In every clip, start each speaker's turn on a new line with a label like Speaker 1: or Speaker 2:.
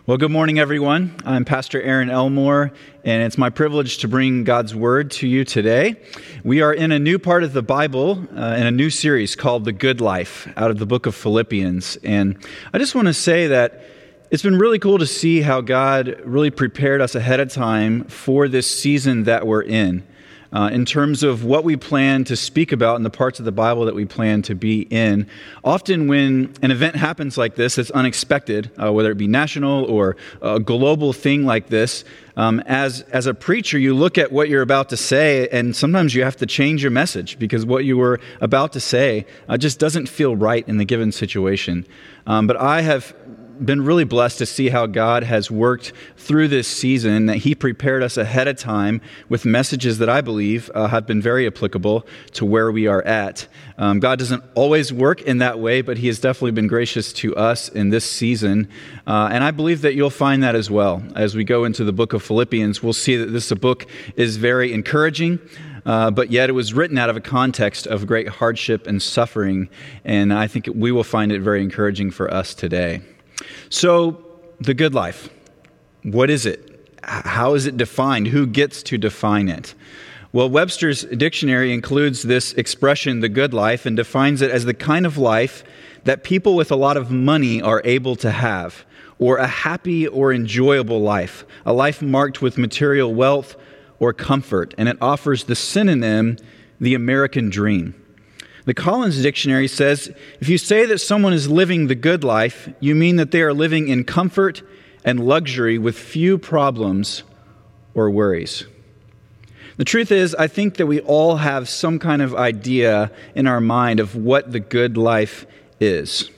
Speaker 1: Well, good morning, everyone. I'm Pastor Aaron Elmore, and it's my privilege to bring God's Word to you today. We are in a new part of the Bible, in a new series called The Good Life, out of the book of Philippians. And I just want to say that it's been really cool to see how God really prepared us ahead of time for this season that we're in terms of what we plan to speak about in the parts of the Bible that we plan to be in. Often when an event happens like this, it's unexpected, whether it be national or a global thing like this, as a preacher, you look at what you're about to say, and sometimes you have to change your message because what you were about to say just doesn't feel right in the given situation. But I have been really blessed to see how God has worked through this season, that He prepared us ahead of time with messages that I believe have been very applicable to where we are at. God doesn't always work in that way, but He has definitely been gracious to us in this season. And I believe that you'll find that as well. As we go into the book of Philippians, we'll see that this book is very encouraging, but yet it was written out of a context of great hardship and suffering. And I think we will find it very encouraging for us today. So, the good life, what is it? How is it defined? Who gets to define it? Well, Webster's dictionary includes this expression, the good life, and defines it as the kind of life that people with a lot of money are able to have, or a happy or enjoyable life, a life marked with material wealth or comfort, and it offers the synonym, the American dream. The Collins Dictionary says, if you say that someone is living the good life, you mean that they are living in comfort and luxury with few problems or worries. The truth is, I think that we all have some kind of idea in our mind of what the good life is.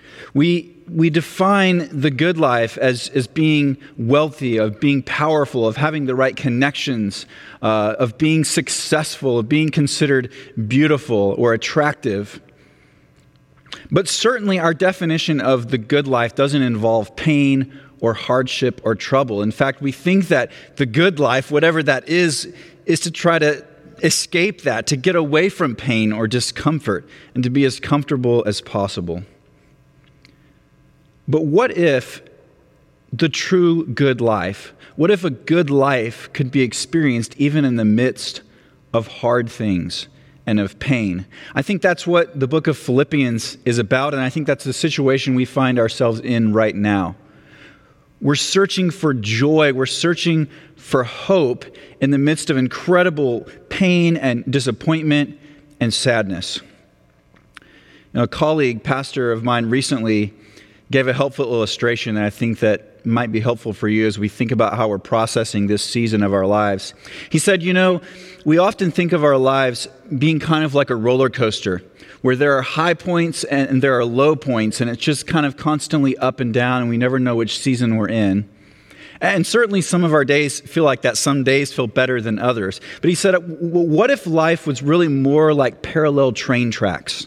Speaker 1: We define the good life as being wealthy, of being powerful, of having the right connections, of being successful, of being considered beautiful or attractive. But certainly our definition of the good life doesn't involve pain or hardship or trouble. In fact, we think that the good life, whatever that is to try to escape that, to get away from pain or discomfort, and to be as comfortable as possible. But what if the true good life, what if a good life could be experienced even in the midst of hard things and of pain? I think that's what the book of Philippians is about, and I think that's the situation we find ourselves in right now. We're searching for joy, we're searching for hope in the midst of incredible pain and disappointment and sadness. A colleague, pastor of mine recently, gave a helpful illustration that I think that might be helpful for you as we think about how we're processing this season of our lives. He said, we often think of our lives being kind of like a roller coaster, where there are high points and there are low points, and it's just kind of constantly up and down, and we never know which season we're in. And certainly some of our days feel like that. Some days feel better than others. But he said, what if life was really more like parallel train tracks?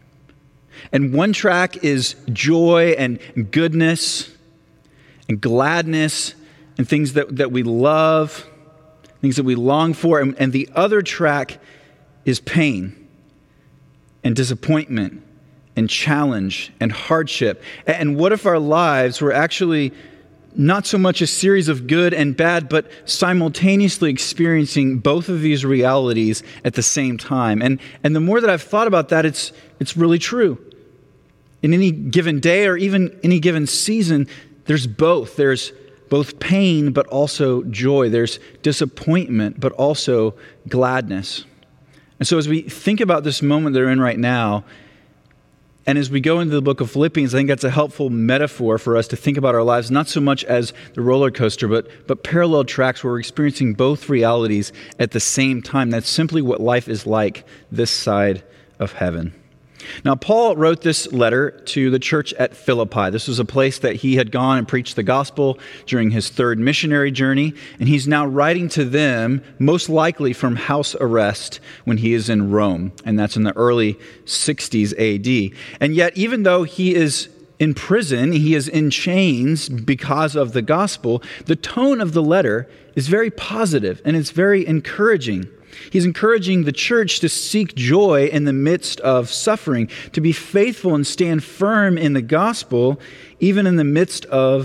Speaker 1: And one track is joy and goodness and gladness and things that we love, things that we long for. And the other track is pain and disappointment and challenge and hardship. And what if our lives were actually not so much a series of good and bad, but simultaneously experiencing both of these realities at the same time? And the more that I've thought about that, it's really true. In any given day or even any given season, there's both. There's both pain, but also joy. There's disappointment, but also gladness. And so as we think about this moment that we're in right now, and as we go into the book of Philippians, I think that's a helpful metaphor for us to think about our lives, not so much as the roller coaster, but parallel tracks where we're experiencing both realities at the same time. That's simply what life is like this side of heaven. Now, Paul wrote this letter to the church at Philippi. This was a place that he had gone and preached the gospel during his third missionary journey, and he's now writing to them, most likely from house arrest when he is in Rome, and that's in the early 60s AD. And yet, even though he is in prison, he is in chains because of the gospel, the tone of the letter is very positive and it's very encouraging. He's encouraging the church to seek joy in the midst of suffering, to be faithful and stand firm in the gospel, even in the midst of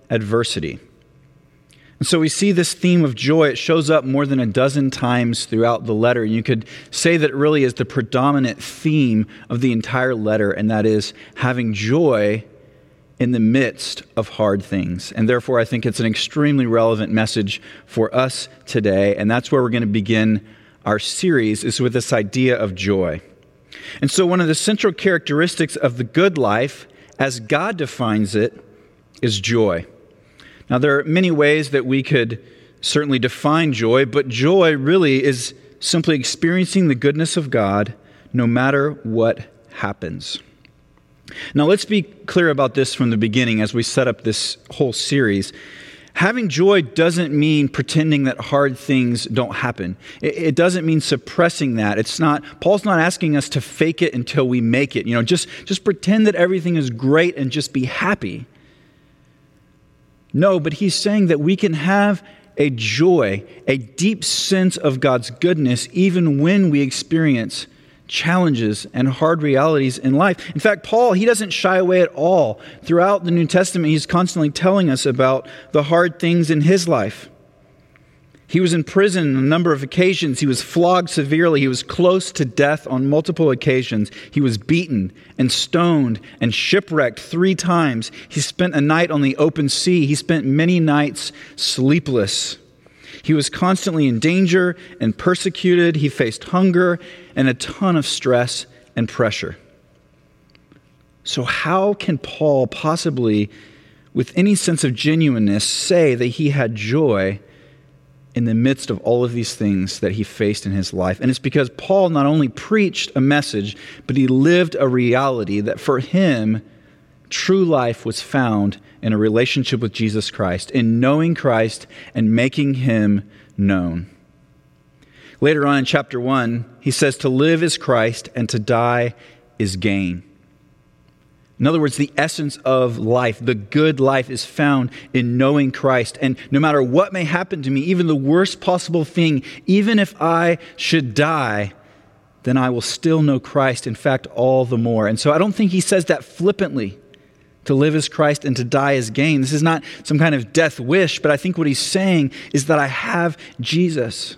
Speaker 1: adversity. And so we see this theme of joy. It shows up more than a dozen times throughout the letter. You could say that it really is the predominant theme of the entire letter, and that is having joy in the midst of hard things. And therefore, I think it's an extremely relevant message for us today, and that's where we're going to begin our series, is with this idea of joy. And so one of the central characteristics of the good life, as God defines it, is joy. Now, there are many ways that we could certainly define joy, but joy really is simply experiencing the goodness of God no matter what happens. Now, let's be clear about this from the beginning as we set up this whole series. Having joy doesn't mean pretending that hard things don't happen. It doesn't mean suppressing that. Paul's not asking us to fake it until we make it. Just pretend that everything is great and just be happy. No, but he's saying that we can have a joy, a deep sense of God's goodness, even when we experience challenges and hard realities in life. In fact, Paul, he doesn't shy away at all. Throughout the New Testament, he's constantly telling us about the hard things in his life. He was in prison on a number of occasions. He was flogged severely. He was close to death on multiple occasions. He was beaten and stoned and shipwrecked 3 times. He spent a night on the open sea. He spent many nights sleepless. He was constantly in danger and persecuted. He faced hunger and a ton of stress and pressure. So how can Paul possibly, with any sense of genuineness, say that he had joy in the midst of all of these things that he faced in his life? And it's because Paul not only preached a message, but he lived a reality that for him, true life was found in a relationship with Jesus Christ, in knowing Christ and making him known. Later on in chapter 1, he says to live is Christ and to die is gain. In other words, the essence of life, the good life, is found in knowing Christ. And no matter what may happen to me, even the worst possible thing, even if I should die, then I will still know Christ, in fact, all the more. And so I don't think he says that flippantly. To live as Christ and to die as gain. This is not some kind of death wish, but I think what he's saying is that I have Jesus.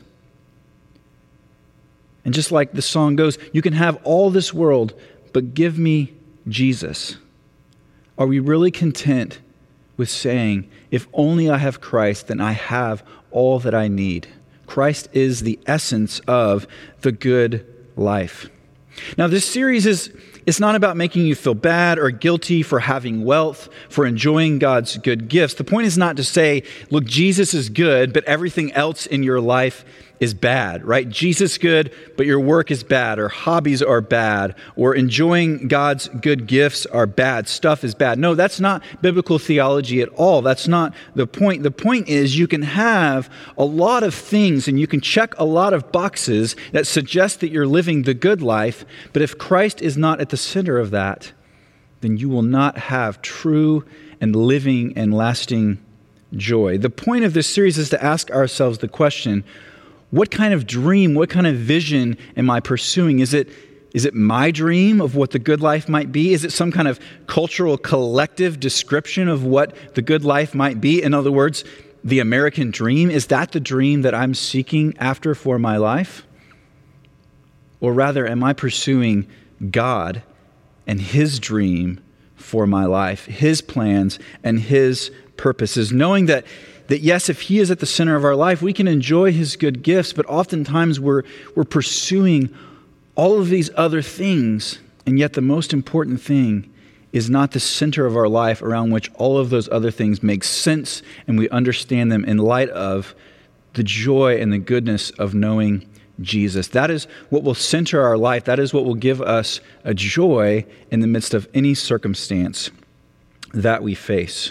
Speaker 1: And just like the song goes, you can have all this world, but give me Jesus. Are we really content with saying, if only I have Christ, then I have all that I need? Christ is the essence of the good life. Now, this series it's not about making you feel bad or guilty for having wealth, for enjoying God's good gifts. The point is not to say, look, Jesus is good, but everything else in your life is bad, right? Jesus is good, but your work is bad, or hobbies are bad, or enjoying God's good gifts are bad, stuff is bad. No, that's not biblical theology at all. That's not the point. The point is you can have a lot of things and you can check a lot of boxes that suggest that you're living the good life, but if Christ is not at the center of that, then you will not have true and living and lasting joy. The point of this series is to ask ourselves the question, what kind of dream, what kind of vision am I pursuing? Is it my dream of what the good life might be? Is it some kind of cultural collective description of what the good life might be? In other words, the American dream, is that the dream that I'm seeking after for my life? Or rather, am I pursuing God and His dream for my life, His plans and His purposes, knowing that yes, if He is at the center of our life, we can enjoy His good gifts, but oftentimes we're pursuing all of these other things, and yet the most important thing is not the center of our life around which all of those other things make sense, and we understand them in light of the joy and the goodness of knowing Jesus. That is what will center our life. That is what will give us a joy in the midst of any circumstance that we face.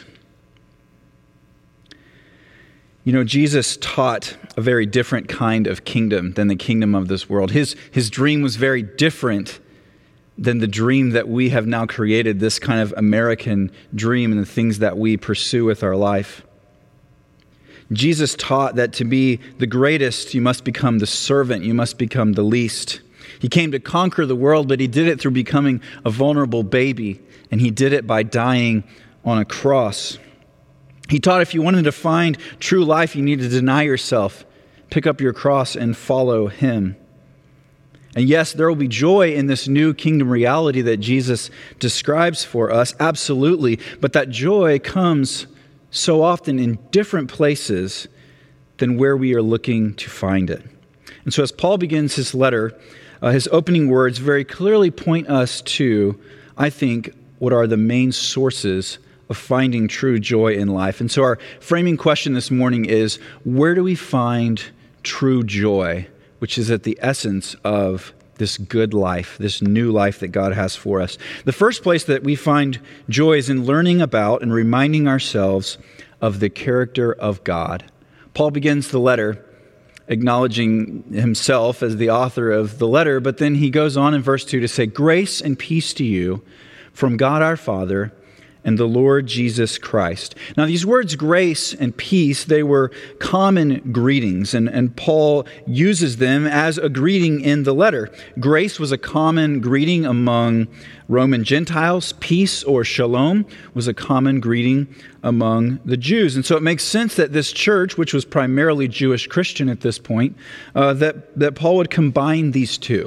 Speaker 1: You know, Jesus taught a very different kind of kingdom than the kingdom of this world. His dream was very different than the dream that we have now created, this kind of American dream and the things that we pursue with our life. Jesus taught that to be the greatest, you must become the servant, you must become the least. He came to conquer the world, but He did it through becoming a vulnerable baby, and He did it by dying on a cross. He taught if you wanted to find true life, you need to deny yourself, pick up your cross, and follow him. And yes, there will be joy in this new kingdom reality that Jesus describes for us, absolutely. But that joy comes so often in different places than where we are looking to find it. And so as Paul begins his letter, his opening words very clearly point us to, I think, what are the main sources of finding true joy in life. And so our framing question this morning is, where do we find true joy, which is at the essence of this good life, this new life that God has for us? The first place that we find joy is in learning about and reminding ourselves of the character of God. Paul begins the letter acknowledging himself as the author of the letter, but then he goes on in verse 2 to say, "Grace and peace to you from God our Father and the Lord Jesus Christ." Now, these words, grace and peace, they were common greetings, and Paul uses them as a greeting in the letter. Grace was a common greeting among Roman Gentiles. Peace, or shalom, was a common greeting among the Jews. And so it makes sense that this church, which was primarily Jewish Christian at this point, that Paul would combine these two.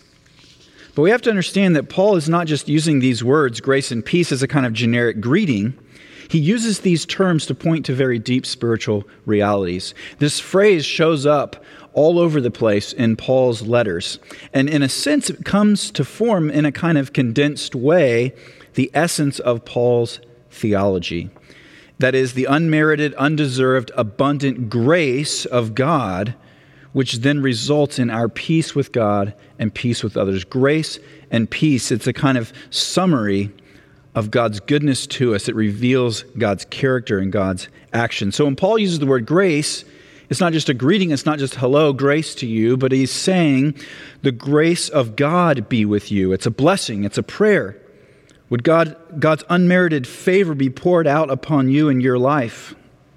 Speaker 1: But we have to understand that Paul is not just using these words, grace and peace, as a kind of generic greeting. He uses these terms to point to very deep spiritual realities. This phrase shows up all over the place in Paul's letters. And in a sense, it comes to form in a kind of condensed way the essence of Paul's theology. That is, the unmerited, undeserved, abundant grace of God, which then results in our peace with God and peace with others. Grace and peace, it's a kind of summary of God's goodness to us. It reveals God's character and God's action. So when Paul uses the word grace, it's not just a greeting, it's not just hello, grace to you, but he's saying the grace of God be with you. It's a blessing, it's a prayer. Would God's unmerited favor be poured out upon you in your life?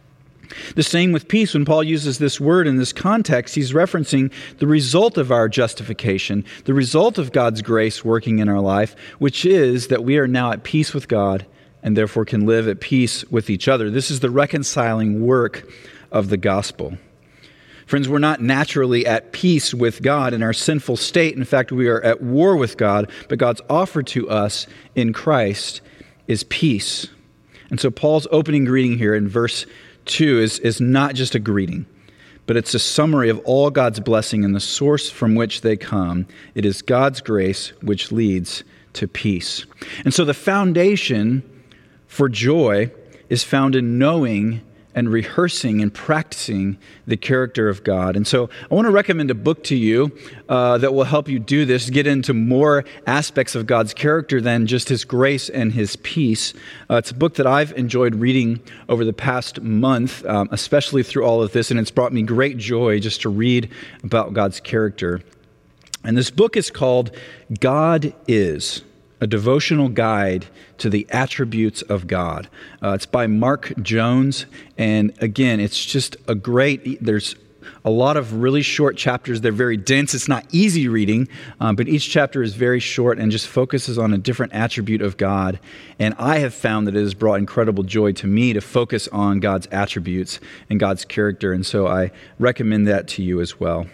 Speaker 1: The same with peace. When Paul uses this word in this context, he's referencing the result of our justification, the result of God's grace working in our life, which is that we are now at peace with God and therefore can live at peace with each other. This is the reconciling work of the gospel. Friends, we're not naturally at peace with God in our sinful state. In fact, we are at war with God, but God's offer to us in Christ is peace. And so Paul's opening greeting here in verse 2 is not just a greeting, but it's a summary of all God's blessing and the source from which they come. It is God's grace which leads to peace. And so the foundation for joy is found in knowing and rehearsing and practicing the character of God. And so I want to recommend a book to you that will help you do this, get into more aspects of God's character than just his grace and his peace. It's a book that I've enjoyed reading over the past month, especially through all of this, and it's brought me great joy just to read about God's character. And this book is called God Is, a devotional guide to the attributes of God. It's by Mark Jones, and again, it's just there's a lot of really short chapters. They're very dense. It's not easy reading, but each chapter is very short and just focuses on a different attribute of God. And I have found that it has brought incredible joy to me to focus on God's attributes and God's character, and so I recommend that to you as well.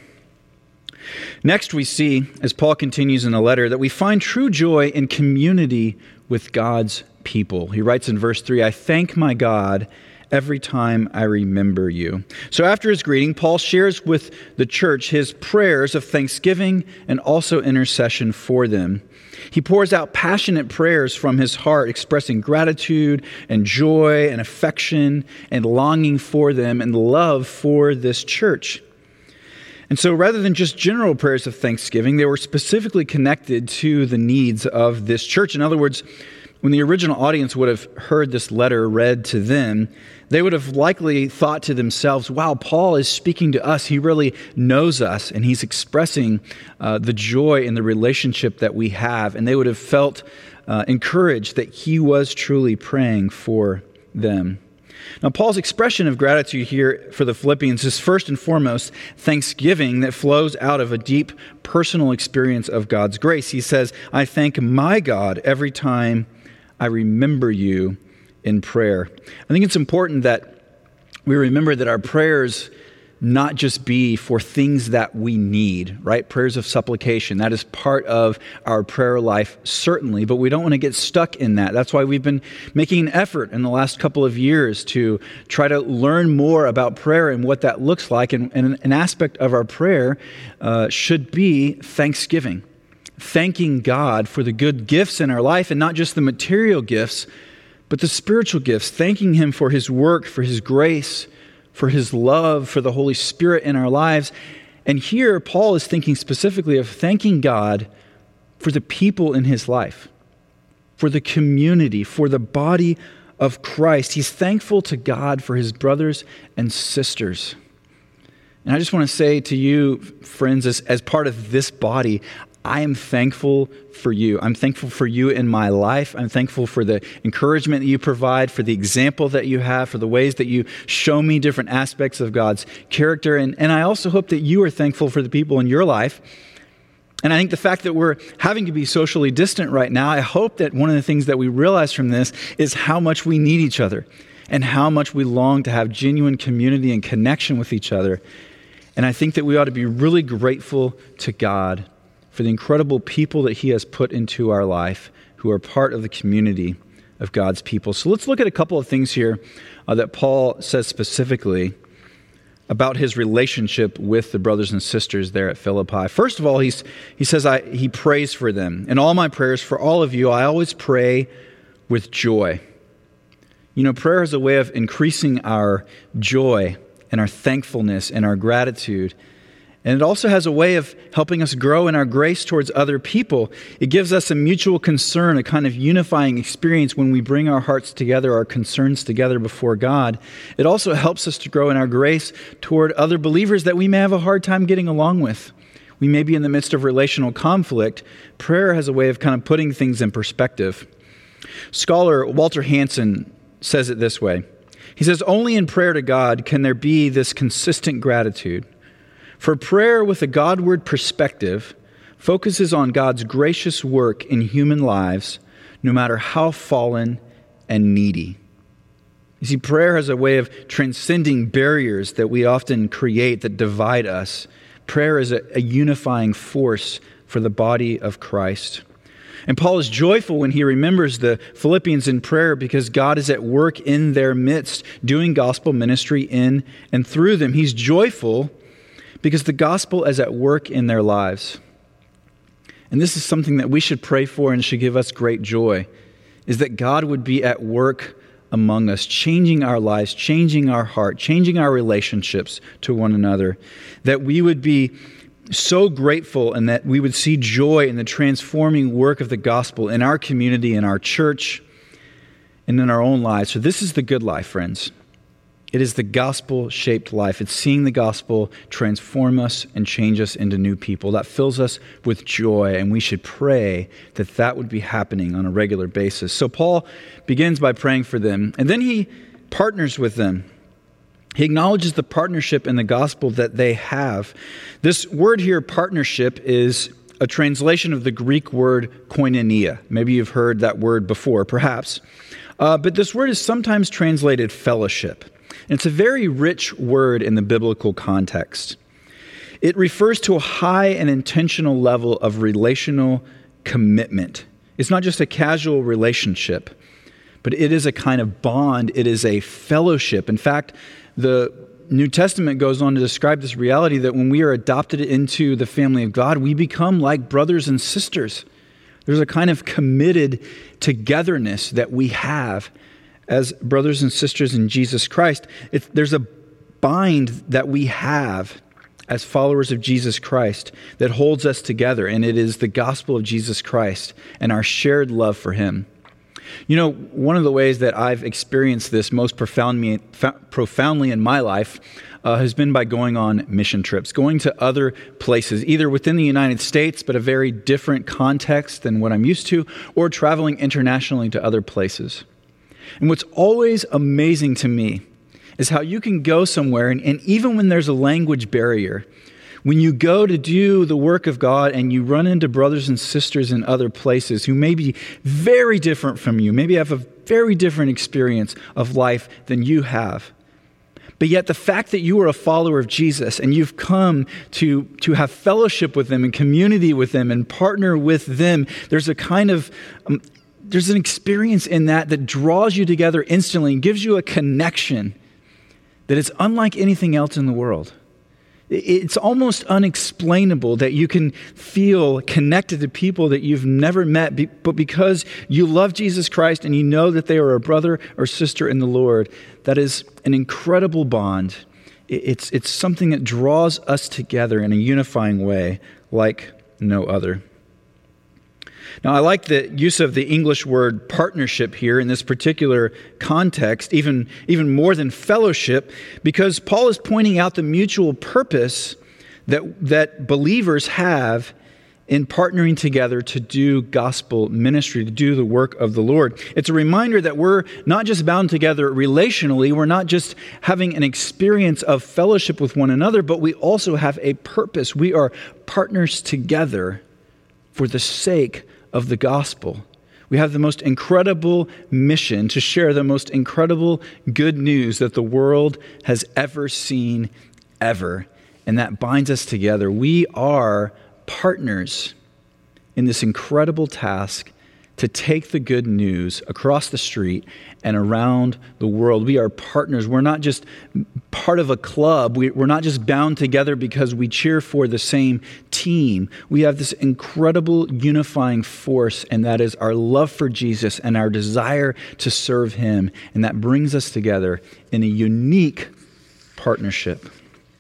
Speaker 1: Next, we see, as Paul continues in the letter, that we find true joy in community with God's people. He writes in verse 3, "I thank my God every time I remember you." So after his greeting, Paul shares with the church his prayers of thanksgiving and also intercession for them. He pours out passionate prayers from his heart, expressing gratitude and joy and affection and longing for them and love for this church. And so rather than just general prayers of thanksgiving, they were specifically connected to the needs of this church. In other words, when the original audience would have heard this letter read to them, they would have likely thought to themselves, wow, Paul is speaking to us. He really knows us, and he's expressing the joy in the relationship that we have. And they would have felt encouraged that he was truly praying for them. Now, Paul's expression of gratitude here for the Philippians is first and foremost thanksgiving that flows out of a deep personal experience of God's grace. He says, "I thank my God every time I remember you in prayer. I think it's important that we remember that our prayers not just be for things that we need, right? Prayers of supplication, that is part of our prayer life, certainly, but we don't want to get stuck in that. That's why we've been making an effort in the last couple of years to try to learn more about prayer and what that looks like. And an aspect of our prayer should be thanksgiving, thanking God for the good gifts in our life, and not just the material gifts, but the spiritual gifts, thanking Him for His work, for His grace, for His love, for the Holy Spirit in our lives. And here, Paul is thinking specifically of thanking God for the people in his life, for the community, for the body of Christ. He's thankful to God for his brothers and sisters. And I just want to say to you, friends, as part of this body, I am thankful for you. I'm thankful for you in my life. I'm thankful for the encouragement that you provide, for the example that you have, for the ways that you show me different aspects of God's character. And I also hope that you are thankful for the people in your life. And I think the fact that we're having to be socially distant right now, I hope that one of the things that we realize from this is how much we need each other and how much we long to have genuine community and connection with each other. And I think that we ought to be really grateful to God for the incredible people that He has put into our life who are part of the community of God's people. So let's look at a couple of things here that Paul says specifically about his relationship with the brothers and sisters there at Philippi. First of all, he says he prays for them. In all my prayers for all of you, I always pray with joy. You know, prayer is a way of increasing our joy and our thankfulness and our gratitude. And it also has a way of helping us grow in our grace towards other people. It gives us a mutual concern, a kind of unifying experience when we bring our hearts together, our concerns together before God. It also helps us to grow in our grace toward other believers that we may have a hard time getting along with. We may be in the midst of relational conflict. Prayer has a way of kind of putting things in perspective. Scholar Walter Hansen says it this way. He says, "Only in prayer to God can there be this consistent gratitude. For prayer with a Godward perspective focuses on God's gracious work in human lives, no matter how fallen and needy." You see, prayer has a way of transcending barriers that we often create that divide us. Prayer is a unifying force for the body of Christ. And Paul is joyful when he remembers the Philippians in prayer because God is at work in their midst, doing gospel ministry in and through them. He's joyful because the gospel is at work in their lives. And this is something that we should pray for and should give us great joy, is that God would be at work among us, changing our lives, changing our heart, changing our relationships to one another, that we would be so grateful and that we would see joy in the transforming work of the gospel in our community, in our church, and in our own lives. So this is the good life, friends. It is the gospel-shaped life. It's seeing the gospel transform us and change us into new people. That fills us with joy, and we should pray that that would be happening on a regular basis. So Paul begins by praying for them, and then he partners with them. He acknowledges the partnership in the gospel that they have. This word here, partnership, is a translation of the Greek word koinonia. Maybe you've heard that word before, perhaps. But this word is sometimes translated fellowship. And it's a very rich word in the biblical context. It refers to a high and intentional level of relational commitment. It's not just a casual relationship, but it is a kind of bond. It is a fellowship. In fact, the New Testament goes on to describe this reality that when we are adopted into the family of God, we become like brothers and sisters. There's a kind of committed togetherness that we have as brothers and sisters in Jesus Christ. There's a bind that we have as followers of Jesus Christ that holds us together, and it is the gospel of Jesus Christ and our shared love for Him. You know, one of the ways that I've experienced this most profoundly in my life has been by going on mission trips, going to other places, either within the United States, but a very different context than what I'm used to, or traveling internationally to other places. And what's always amazing to me is how you can go somewhere, and even when there's a language barrier, when you go to do the work of God and you run into brothers and sisters in other places who may be very different from you, maybe have a very different experience of life than you have. But yet the fact that you are a follower of Jesus and you've come to have fellowship with them and community with them and partner with them, there's a kind of, there's an experience in that draws you together instantly and gives you a connection that is unlike anything else in the world. It's almost unexplainable that you can feel connected to people that you've never met, but because you love Jesus Christ and you know that they are a brother or sister in the Lord, that is an incredible bond. It's something that draws us together in a unifying way like no other. Now, I like the use of the English word partnership here in this particular context, even more than fellowship, because Paul is pointing out the mutual purpose that believers have in partnering together to do gospel ministry, to do the work of the Lord. It's a reminder that we're not just bound together relationally, we're not just having an experience of fellowship with one another, but we also have a purpose. We are partners together for the sake of the gospel. We have the most incredible mission to share the most incredible good news that the world has ever seen, ever. And that binds us together. We are partners in this incredible task to take the good news across the street and around the world. We are partners. We're not just part of a club. We're not just bound together because we cheer for the same team. We have this incredible unifying force, and that is our love for Jesus and our desire to serve him. And that brings us together in a unique partnership.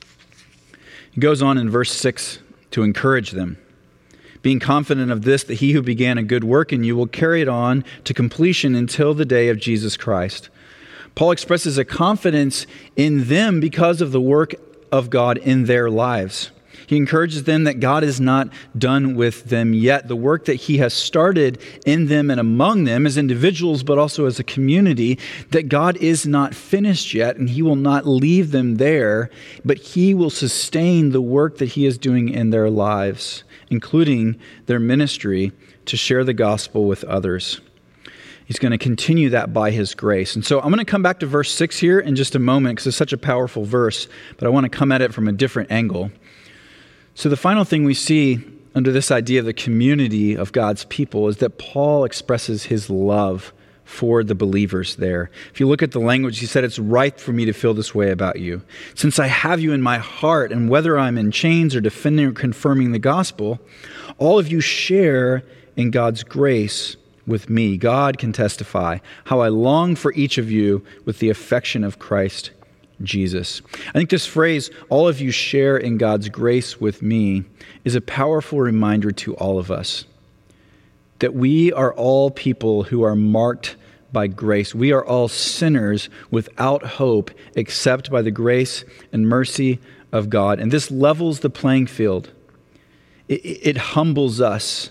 Speaker 1: He goes on in verse 6 to encourage them. Being confident of this, that he who began a good work in you will carry it on to completion until the day of Jesus Christ. Paul expresses a confidence in them because of the work of God in their lives. He encourages them that God is not done with them yet. The work that he has started in them and among them as individuals, but also as a community, that God is not finished yet, and he will not leave them there, but he will sustain the work that he is doing in their lives, including their ministry to share the gospel with others. He's going to continue that by his grace. And so I'm going to come back to verse 6 here in just a moment because it's such a powerful verse, but I want to come at it from a different angle. So the final thing we see under this idea of the community of God's people is that Paul expresses his love for the believers there. If you look at the language, he said, it's right for me to feel this way about you. Since I have you in my heart, and whether I'm in chains or defending or confirming the gospel, all of you share in God's grace with me. God can testify how I long for each of you with the affection of Christ Jesus. I think this phrase, all of you share in God's grace with me, is a powerful reminder to all of us that we are all people who are marked by grace. We are all sinners without hope except by the grace and mercy of God. And this levels the playing field. It humbles us.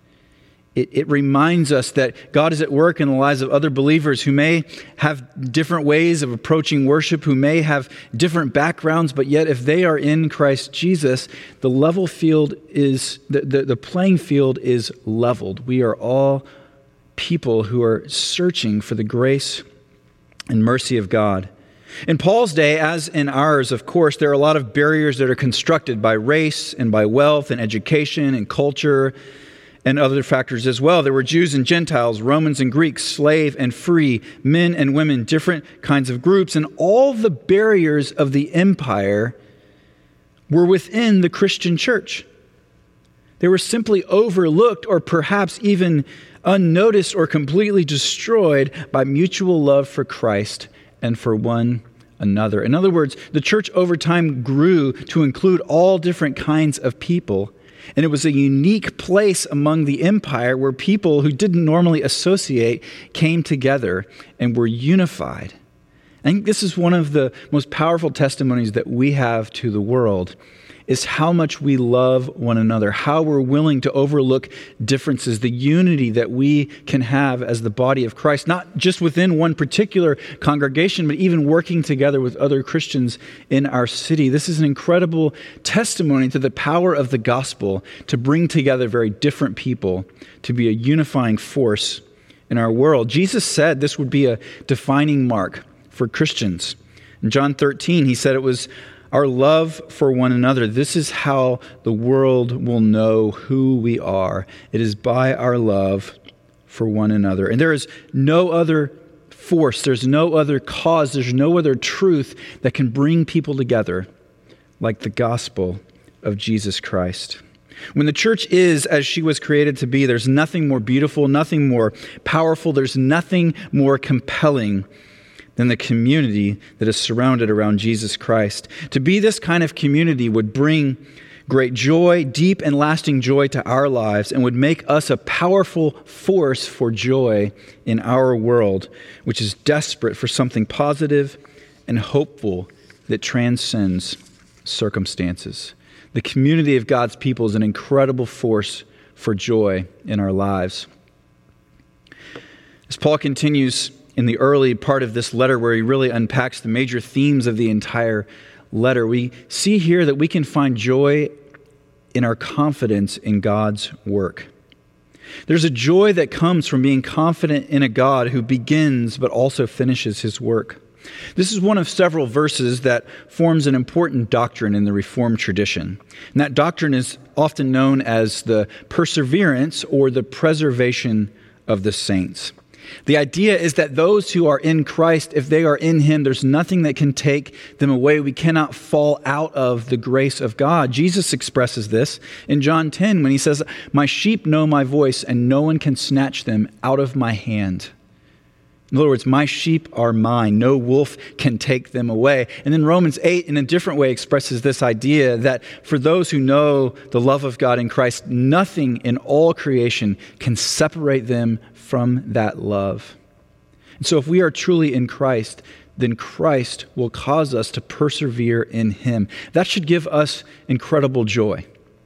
Speaker 1: It reminds us that God is at work in the lives of other believers who may have different ways of approaching worship, who may have different backgrounds, but yet if they are in Christ Jesus, the level field is, the playing field is leveled. We are all people who are searching for the grace and mercy of God. In Paul's day, as in ours, of course, there are a lot of barriers that are constructed by race and by wealth and education and culture and other factors as well. There were Jews and Gentiles, Romans and Greeks, slave and free, men and women, different kinds of groups. And all the barriers of the empire were within the Christian church. They were simply overlooked or perhaps even unnoticed or completely destroyed by mutual love for Christ and for one another. In other words, the church over time grew to include all different kinds of people. And it was a unique place among the empire where people who didn't normally associate came together and were unified. I think this is one of the most powerful testimonies that we have to the world, is how much we love one another, how we're willing to overlook differences, the unity that we can have as the body of Christ, not just within one particular congregation, but even working together with other Christians in our city. This is an incredible testimony to the power of the gospel to bring together very different people to be a unifying force in our world. Jesus said this would be a defining mark for Christians. In John 13, he said it was our love for one another. This is how the world will know who we are. It is by our love for one another. And there is no other force, there's no other cause, there's no other truth that can bring people together like the gospel of Jesus Christ. When the church is as she was created to be, there's nothing more beautiful, nothing more powerful, there's nothing more compelling than the community that is surrounded around Jesus Christ. To be this kind of community would bring great joy, deep and lasting joy to our lives, and would make us a powerful force for joy in our world, which is desperate for something positive and hopeful that transcends circumstances. The community of God's people is an incredible force for joy in our lives. As Paul continues in the early part of this letter, where he really unpacks the major themes of the entire letter, we see here that we can find joy in our confidence in God's work. There's a joy that comes from being confident in a God who begins but also finishes his work. This is one of several verses that forms an important doctrine in the Reformed tradition. And that doctrine is often known as the perseverance or the preservation of the saints. The idea is that those who are in Christ, if they are in him, there's nothing that can take them away. We cannot fall out of the grace of God. Jesus expresses this in John 10 when he says, "My sheep know my voice, and no one can snatch them out of my hand." In other words, my sheep are mine. No wolf can take them away. And then Romans 8, in a different way, expresses this idea that for those who know the love of God in Christ, nothing in all creation can separate them from that love. And so if we are truly in Christ, then Christ will cause us to persevere in him. That should give us incredible joy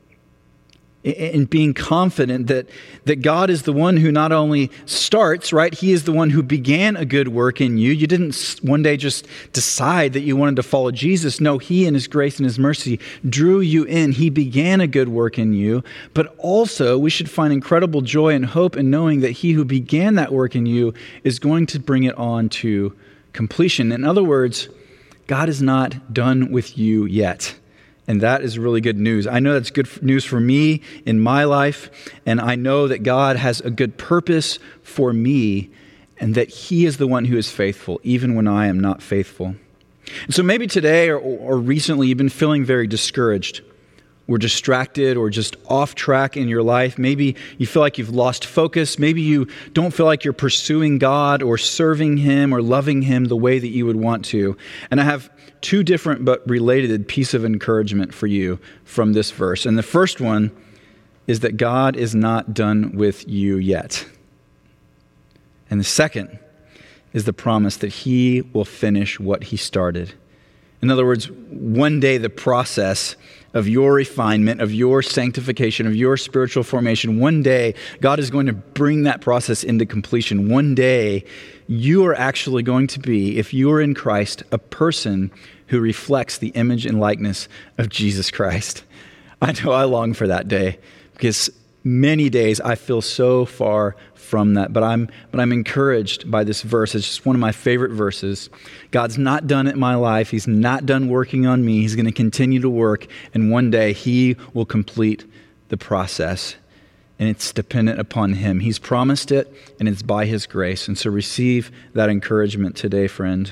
Speaker 1: in being confident that God is the one who not only starts, right? He is the one who began a good work in you. You didn't one day just decide that you wanted to follow Jesus. No, he in his grace and his mercy drew you in. He began a good work in you. But also we should find incredible joy and hope in knowing that he who began that work in you is going to bring it on to completion. In other words, God is not done with you yet. And that is really good news. I know that's good news for me in my life, and I know that God has a good purpose for me, and that he is the one who is faithful, even when I am not faithful. And so maybe today or recently you've been feeling very discouraged or distracted or just off track in your life. Maybe you feel like you've lost focus. Maybe you don't feel like you're pursuing God or serving him or loving him the way that you would want to. And I have two different but related pieces of encouragement for you from this verse. And the first one is that God is not done with you yet. And the second is the promise that he will finish what he started. In other words, one day the process of your refinement, of your sanctification, of your spiritual formation, one day God is going to bring that process into completion. One day you are actually going to be, if you are in Christ, a person who reflects the image and likeness of Jesus Christ. I know I long for that day because many days I feel so far from that, but I'm encouraged by this verse. It's just one of my favorite verses. God's not done in my life. He's not done working on me. He's going to continue to work, and one day he will complete the process, and it's dependent upon him. He's promised it, and it's by his grace, and so receive that encouragement today, friend.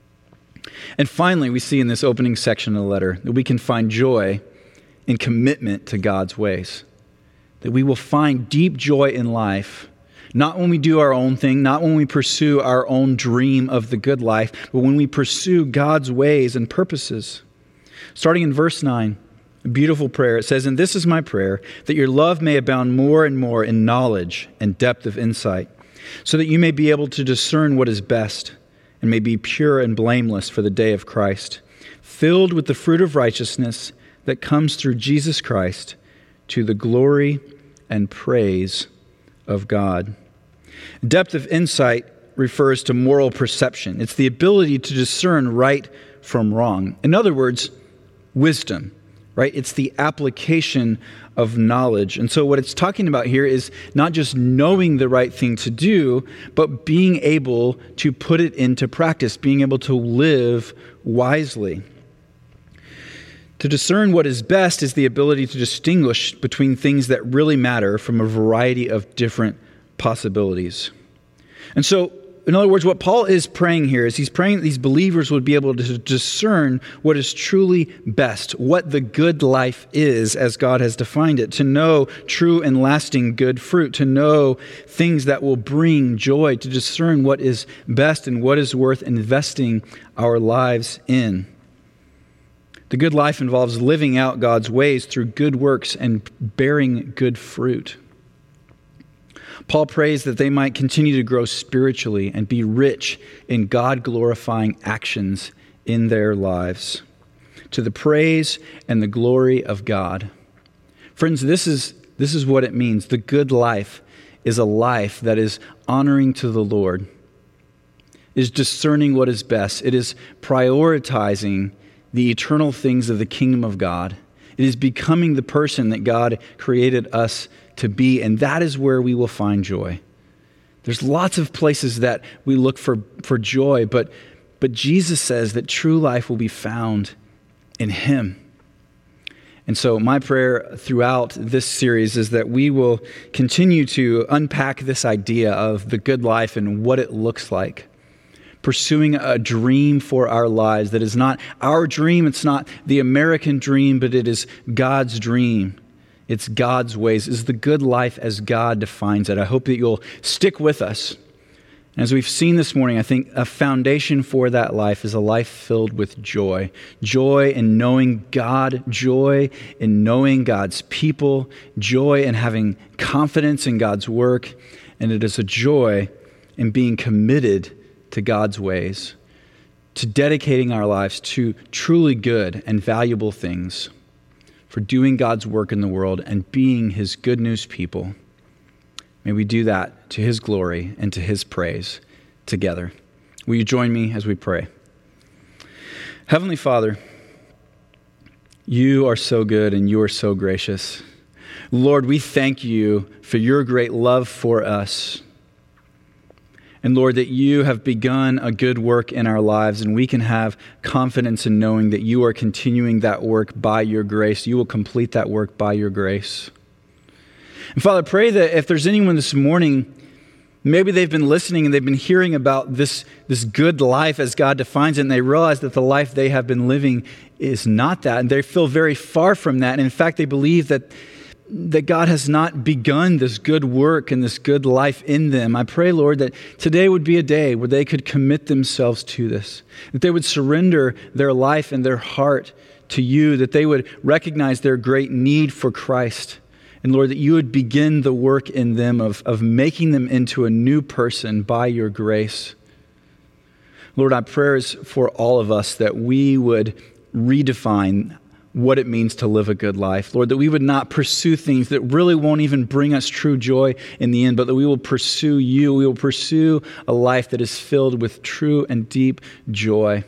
Speaker 1: And finally, we see in this opening section of the letter that we can find joy in commitment to God's ways. That we will find deep joy in life, not when we do our own thing, not when we pursue our own dream of the good life, but when we pursue God's ways and purposes. Starting in verse 9, a beautiful prayer. It says, "And this is my prayer, that your love may abound more and more in knowledge and depth of insight, so that you may be able to discern what is best, and may be pure and blameless for the day of Christ, filled with the fruit of righteousness that comes through Jesus Christ, to the glory and praise of God." Depth of insight refers to moral perception. It's the ability to discern right from wrong. In other words, wisdom, right? It's the application of knowledge. And so what it's talking about here is not just knowing the right thing to do, but being able to put it into practice, being able to live wisely. To discern what is best is the ability to distinguish between things that really matter from a variety of different possibilities. And so, in other words, what Paul is praying here is he's praying that these believers would be able to discern what is truly best, what the good life is as God has defined it, to know true and lasting good fruit, to know things that will bring joy, to discern what is best and what is worth investing our lives in. The good life involves living out God's ways through good works and bearing good fruit. Paul prays that they might continue to grow spiritually and be rich in God-glorifying actions in their lives, to the praise and the glory of God. Friends, this is what it means. The good life is a life that is honoring to the Lord, is discerning what is best. It is prioritizing the eternal things of the kingdom of God. It is becoming the person that God created us to be, and that is where we will find joy. There's lots of places that we look for joy, but Jesus says that true life will be found in Him. And so my prayer throughout this series is that we will continue to unpack this idea of the good life and what it looks like. Pursuing a dream for our lives that is not our dream, it's not the American dream, but it is God's dream. It's God's ways. It's the good life as God defines it. I hope that you'll stick with us. And as we've seen this morning, I think a foundation for that life is a life filled with joy. Joy in knowing God, joy in knowing God's people, joy in having confidence in God's work, and it is a joy in being committed to God's ways, to dedicating our lives to truly good and valuable things, for doing God's work in the world and being His good news people. May we do that to His glory and to His praise together. Will you join me as we pray? Heavenly Father, You are so good and You are so gracious. Lord, we thank You for Your great love for us. And Lord, that You have begun a good work in our lives, and we can have confidence in knowing that You are continuing that work by Your grace. You will complete that work by Your grace. And Father, I pray that if there's anyone this morning, maybe they've been listening and they've been hearing about this good life as God defines it, and they realize that the life they have been living is not that, and they feel very far from that. And in fact, they believe that God has not begun this good work and this good life in them. I pray, Lord, that today would be a day where they could commit themselves to this, that they would surrender their life and their heart to You, that they would recognize their great need for Christ. And Lord, that You would begin the work in them of making them into a new person by Your grace. Lord, our prayer is for all of us that we would redefine what it means to live a good life. Lord, that we would not pursue things that really won't even bring us true joy in the end, but that we will pursue You. We will pursue a life that is filled with true and deep joy.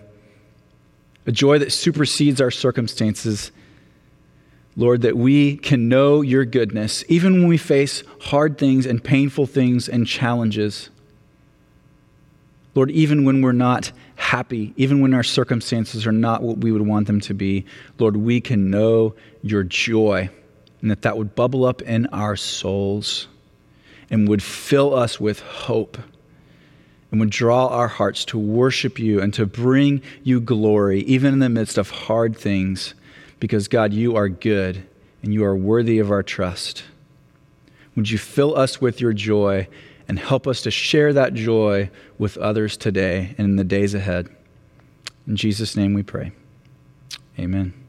Speaker 1: A joy that supersedes our circumstances. Lord, that we can know Your goodness, even when we face hard things and painful things and challenges. Lord, even when we're not happy, even when our circumstances are not what we would want them to be, Lord, we can know Your joy, and that would bubble up in our souls and would fill us with hope and would draw our hearts to worship You and to bring You glory, even in the midst of hard things, because God, You are good and You are worthy of our trust. Would You fill us with Your joy and help us to share that joy with others today and in the days ahead. In Jesus' name we pray. Amen.